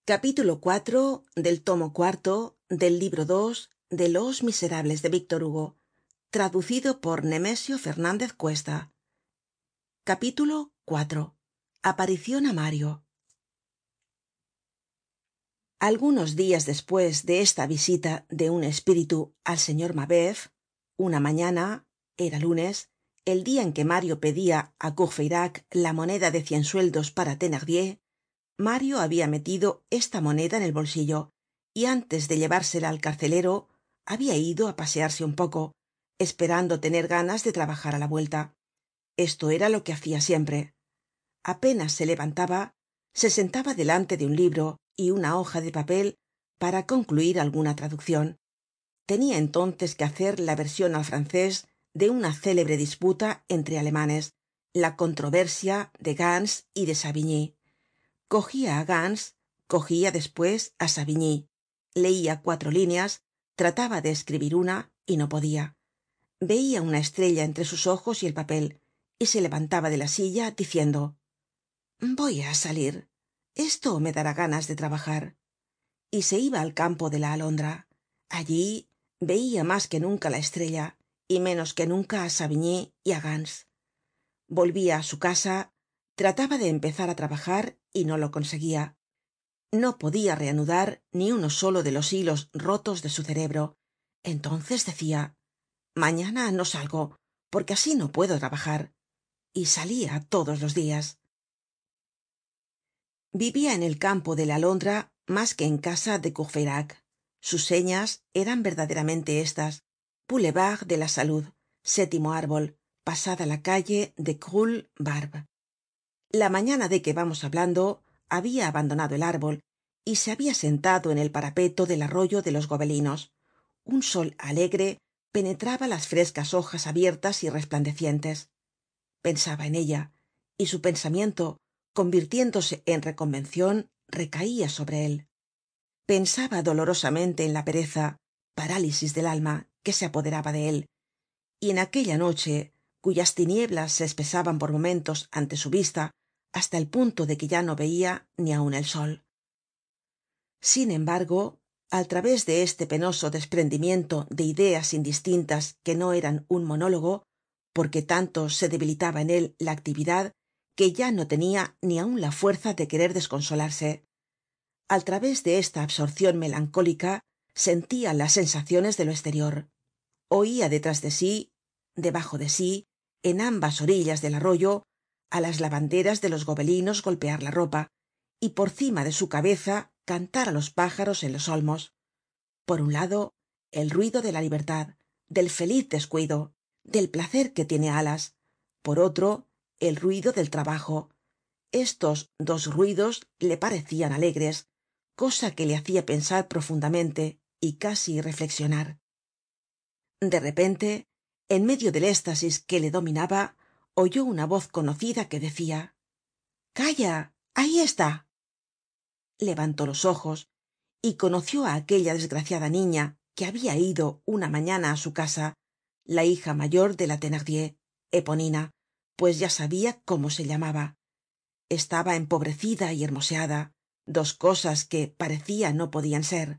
Capítulo 4 del tomo cuarto del libro 2 de Los Miserables de Víctor Hugo, traducido por Nemesio Fernández Cuesta. Capítulo 4. Aparición a Mario. Algunos días después de esta visita de un espíritu al señor Mabeuf, una mañana, era lunes, el día en que Mario pedía a Courfeyrac la moneda de 100 sueldos para Thenardier, Mario había metido esta moneda en el bolsillo y antes de llevársela al carcelero había ido a pasearse un poco, esperando tener ganas de trabajar a la vuelta. Esto era lo que hacía siempre. Apenas se levantaba, se sentaba delante de un libro y una hoja de papel para concluir alguna traducción. Tenía entonces que hacer la versión al francés de una célebre disputa entre alemanes, la controversia de Gans y de Savigny. Cogía a Gans, cogía después a Savigny, leía 4 líneas, trataba de escribir una y no podia. Veia una estrella entre sus ojos y el papel, y se levantaba de la silla diciendo: voy a salir, esto me dará ganas de trabajar. Y se iba al campo de la alondra. Allí veia más que nunca la estrella y menos que nunca a Savigny y a Gans. Volvía a su casa, trataba de empezar a trabajar y no lo conseguía. No podia reanudar ni uno solo de los hilos rotos de su cerebro. Entonces decia: mañana no salgo, porque así no puedo trabajar. Y salía todos los días. Vivia en el campo de la alondra más que en casa de Courfeyrac. Sus señas eran verdaderamente estas: Boulevard de la Salud, 7º árbol, pasada la calle de Crulle Barbe. La mañana de que vamos hablando habia abandonado el árbol y se habia sentado en el parapeto del arroyo de los Gobelinos. Un sol alegre penetraba las frescas hojas abiertas y resplandecientes. Pensaba en ella, y su pensamiento, convirtiéndose en reconvencion, recaia sobre él. Pensaba dolorosamente en la pereza, parálisis del alma, que se apoderaba de él, y en aquella noche, cuyas tinieblas se espesaban por momentos ante su vista hasta el punto de que ya no veia ni aun el sol. Sin embargo, al través de este penoso desprendimiento de ideas indistintas que no eran un monólogo, porque tanto se debilitaba en él la actividad que ya no tenia ni aun la fuerza de querer desconsolarse, al través de esta absorcion melancólica sentia las sensaciones de lo esterior, oia detrás de sí, debajo de sí, en ambas orillas del arroyo, á las lavanderas de los gobelinos golpear la ropa, y por cima de su cabeza cantar á los pájaros en los olmos. Por un lado, el ruido de la libertad, del feliz descuido, del placer que tiene alas; por otro, el ruido del trabajo. Estos dos ruidos le parecian alegres, cosa que le hacia pensar profundamente y casi reflexionar. De repente, en medio del éxtasis que le dominaba, oyó una voz conocida que decia: calla, ahí está. Levantó los ojos y conoció á aquella desgraciada niña que habia ido una mañana á su casa, la hija mayor de la Thenardier, Eponina, pues ya sabia cómo se llamaba. Estaba empobrecida y hermoseada, dos cosas que parecia no podian ser.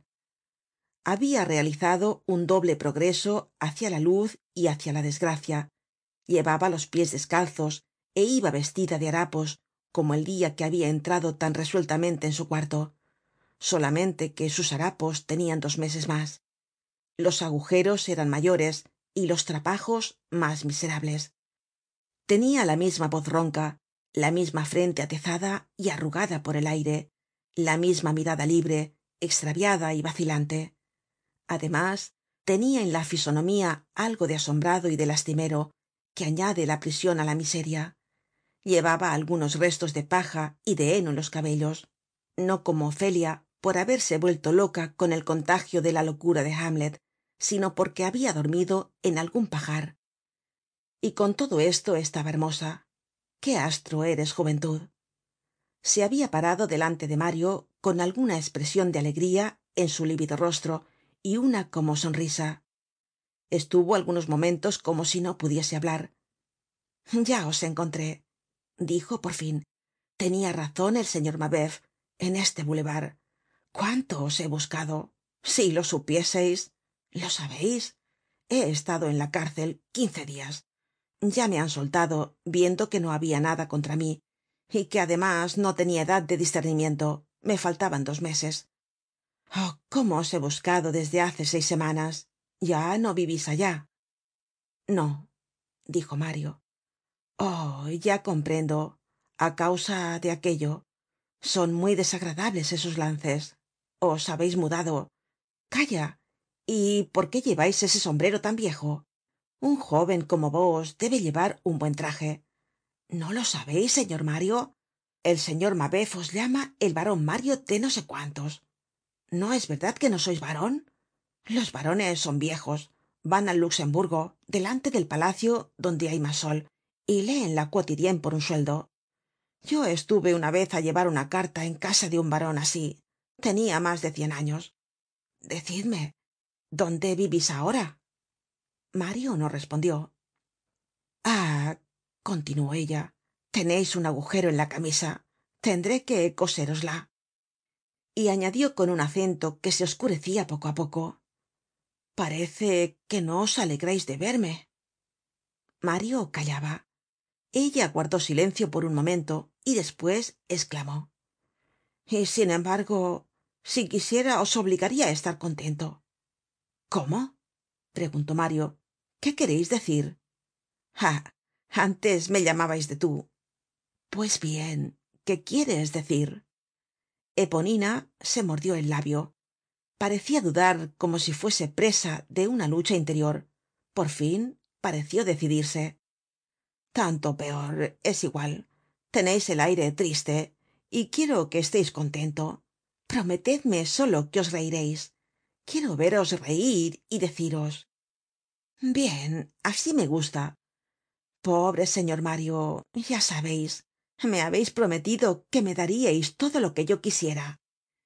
Habia realizado un doble progreso hacia la luz y hacia la desgracia. Llevaba los pies descalzos é iba vestida de harapos, como el día que habia entrado tan resueltamente en su cuarto, solamente que sus harapos tenian 2 meses más. Los agujeros eran mayores y los trapajos más miserables. Tenia la misma voz ronca, la misma frente atezada y arrugada por el aire, la misma mirada libre, extraviada y vacilante. Además, tenia en la fisonomía algo de asombrado y de lastimero, que añade la prision á la miseria. Llevaba algunos restos de paja y de heno en los cabellos, no como Ofelia por haberse vuelto loca con el contagio de la locura de Hamlet, sino porque habia dormido en algun pajar. Y con todo esto estaba hermosa. Qué astro eres, juventud. Se habia parado delante de Mario con alguna espresion de alegría en su lívido rostro y una como sonrisa. Estuvo algunos momentos como si no pudiese hablar. Ya os encontré, dijo por fin. Tenia razon el señor Mabeuf, en este boulevard. cuánto os he buscado. Si lo supieseis. Lo sabeis. He estado en la cárcel 15 días. Ya me han soltado, viendo que no había nada contra mí, y que además no tenía edad de discernimiento. Me faltaban 2 meses. Oh, cómo os he buscado desde hace 6 semanas. Ya no vivís allá. No, dijo Mario. Oh, ya comprendo. A causa de aquello. Son muy desagradables esos lances. Os habéis mudado. Calla. ¿Y por qué lleváis ese sombrero tan viejo? Un joven como vos debe llevar un buen traje. ¿No lo sabéis, señor Mario? El señor Mabeuf os llama el barón Mario de no sé cuántos. ¿No es verdad que no sois barón? Los barones son viejos. Van al Luxemburgo, delante del palacio donde hay más sol, y leen la Quotidienne por un sueldo. Yo estuve una vez a llevar una carta en casa de un barón así. Tenía más de 100 años. Decidme, ¿dónde vivís ahora? Mario no respondió. Ah, continuó ella, tenéis un agujero en la camisa. Tendré que cosérosla. Y añadió con un acento que se oscurecía poco a poco. Parece que no os alegráis de verme. Mario callaba. Ella guardó silencio por un momento y después exclamó: y sin embargo, si quisiera os obligaría a estar contento. ¿Cómo? Preguntó Mario. ¿Qué queréis decir? Ah, antes me llamabais de tú. Pues bien, ¿qué quieres decir? Eponina se mordió el labio. Parecía dudar, como si fuese presa de una lucha interior. Por fin pareció decidirse. Tanto peor, es igual. Tenéis el aire triste, y quiero que estéis contento. Prometedme solo que os reiréis. Quiero veros reír y deciros: bien, así me gusta. Pobre señor Mario, ya sabéis, me habéis prometido que me daríais todo lo que yo quisiera.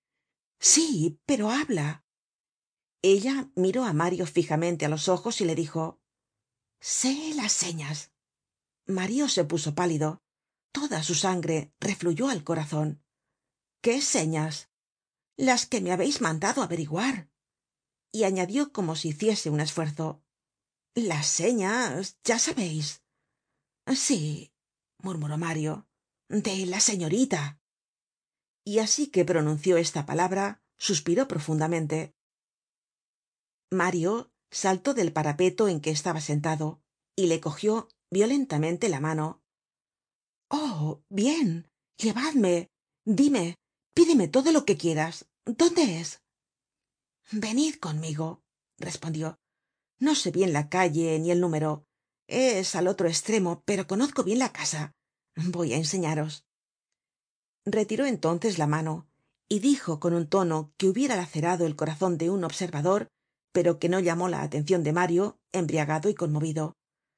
Sí, pero habla. Ella miró a Mario fijamente a los ojos y le dijo: sé las señas. Mario se puso pálido. Toda su sangre refluyó al corazon. ¿Qué señas? Las que me habéis mandado averiguar. Y añadió como si hiciese un esfuerzo: las señas, ya sabéis. Sí, murmuró Mario, de la señorita. Y así que pronunció esta palabra, suspiró profundamente. Mario saltó del parapeto en que estaba sentado y le cogió violentamente la mano. Oh, bien, llevadme. Dime, pídeme todo lo que quieras. ¿Dónde es? Venid conmigo, respondió. No sé bien la calle ni el número. Es al otro extremo, pero conozco bien la casa. Voy a enseñaros. Retiró entonces la mano y dijo con un tono que hubiera lacerado el corazon de un observador, pero que no llamó la atencion de Mario, embriagado y conmovido: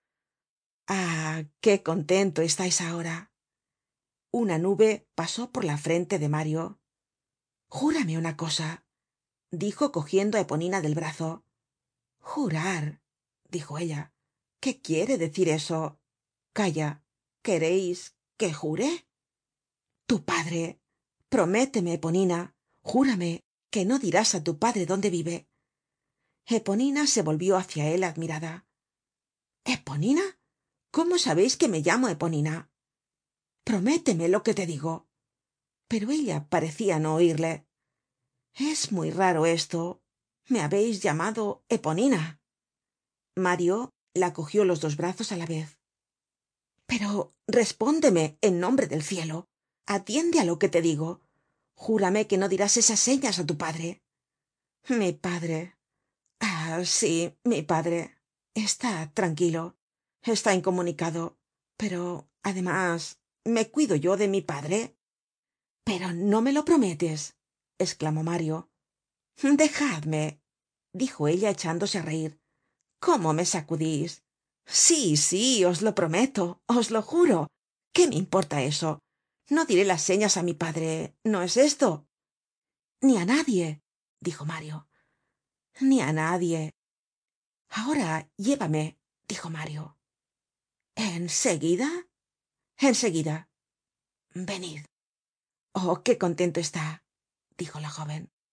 ah, qué contento estáis ahora. Una nube pasó por la frente de Mario. Júrame una cosa, dijo cogiendo a Eponina del brazo. Jurar, dijo ella. ¿Qué quiere decir eso? Calla. ¿Queréis que jure? Tu padre. Prométeme, Eponina. Júrame que no dirás a tu padre dónde vive. Eponina se volvió hacia él admirada. ¿Eponina? ¿Cómo sabéis que me llamo Eponina? Prométeme lo que te digo. Pero ella parecía no oirle. Es muy raro esto. Me habéis llamado Eponina. Mario la cogió los 2 brazos a la vez. Pero respóndeme, en nombre del cielo. Atiende a lo que te digo. Júrame que no dirás esas señas a tu padre. Mi padre. Ah, sí, mi padre. Está tranquilo. Está incomunicado. Pero, además, ¿me cuido yo de mi padre? Pero no me lo prometes, exclamó Mario. Dejadme, dijo ella echándose a reír. ¿Cómo me sacudís? Sí, sí, os lo prometo, os lo juro. ¿Qué me importa eso? No diré las señas a mi padre, ¿no es esto? Ni a nadie, dijo Mario. Ni a nadie. Ahora llévame, dijo Mario. ¿En seguida? En seguida. Venid. Oh, qué contento está, dijo la joven.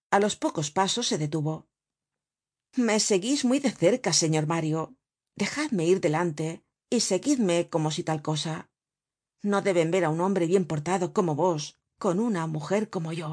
A los pocos pasos se detuvo. Me seguís muy de cerca, señor Mario. Dejadme ir delante y seguidme como si tal cosa. No deben ver a un hombre bien portado como vos con una mujer como yo.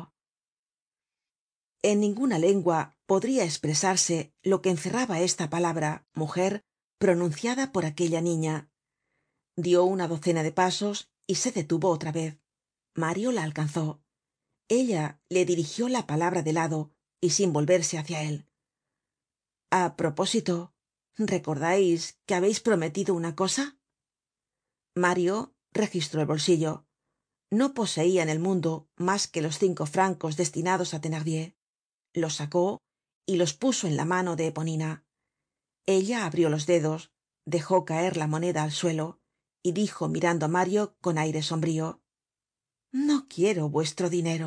En ninguna lengua podría expresarse lo que encerraba esta palabra mujer pronunciada por aquella niña. Dió una docena de pasos y se detuvo otra vez. Mario la alcanzó. Ella le dirigió la palabra de lado y sin volverse hacia él. A propósito, ¿recordais que habéis prometido una cosa? Mario registró el bolsillo. No poseia en el mundo mas que los 5 francos destinados á Thenardier. Los sacó y los puso en la mano de Eponina. Ella abrió los dedos, dejó caer la moneda al suelo y dijo mirando á Mario con aire sombrío: no quiero vuestro dinero.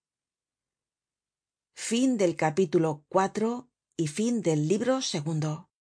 Fin del capítulo 4 y fin del libro segundo.